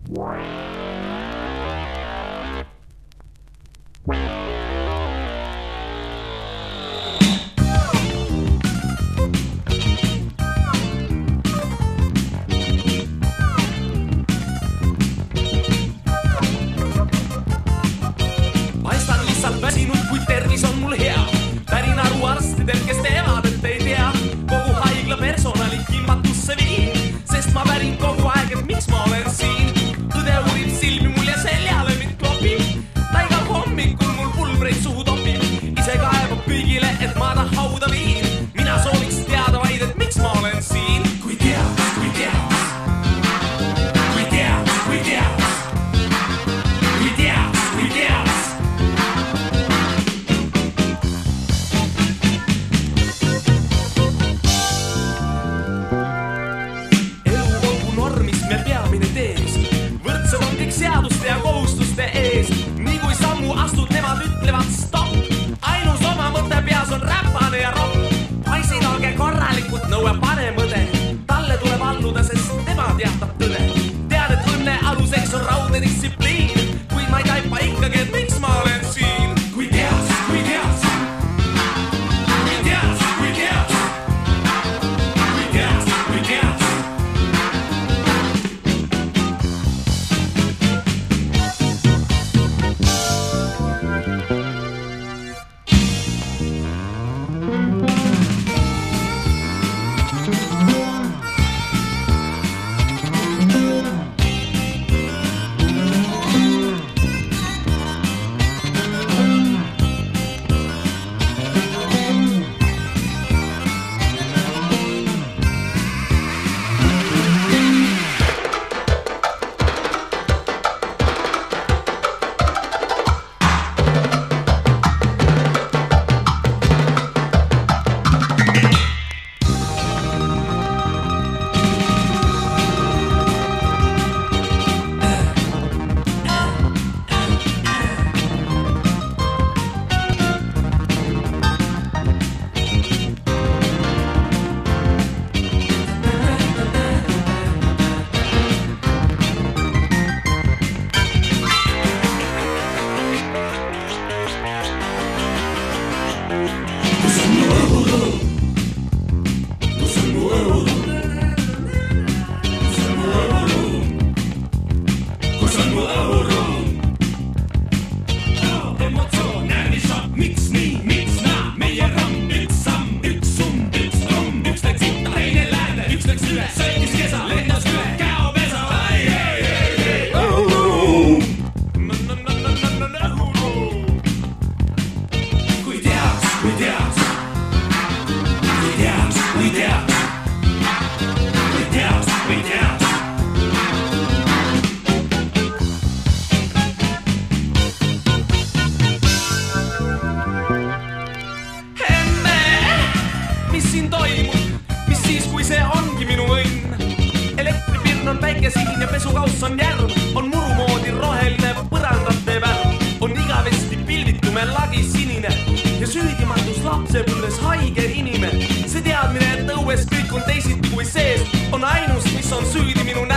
Paistan lihtsalt väsinud, kuid tervis on mul hea. Pärin aru arstidel, kes teevad, et ei tea. Kogu haigla personali kimbatusse viin, sest ma pärin kogu aeg, et miks ma olen siin. Tõde uurib silmi mul ja seljale mind klopib. Ta igal hommikul mul pulbreid suhu topib. Ise kaebab kõigile, et ma ta hauda viin. Mina sooviks teada vaid, et miks ma olen siin. Kui teaks, kui teaks. Kui teaks, kui teaks. Kui teaks, kui teaks. Võrdsed on kõik seaduste ja kohustuste ees. Nii kui sammu astud, nemad ütlevad stopp. Ainus oma mõte peas on räpane ja ropp. Paisid olge korralikult, nõue pane mõde. Talle tuleb alluda, sest tema teatab tõde. Tead, et õnne aluseks on raudne distsipliin. Kuid ma ei taipa ikkagi, et miks ma olen siin. Kui teaks, kui teaks. Kui teaks, kui teaks. Kui teaks, kui teaks. Siin ja pesukauss on järv, on murumoodi roheline põrandate värv, on igavesti pilvitume lagi sinine ja süüdimatus lapsepõlves haige inimene. See teadmine, et õues kõik on teisiti kui sees, on ainus, mis on süüdi minu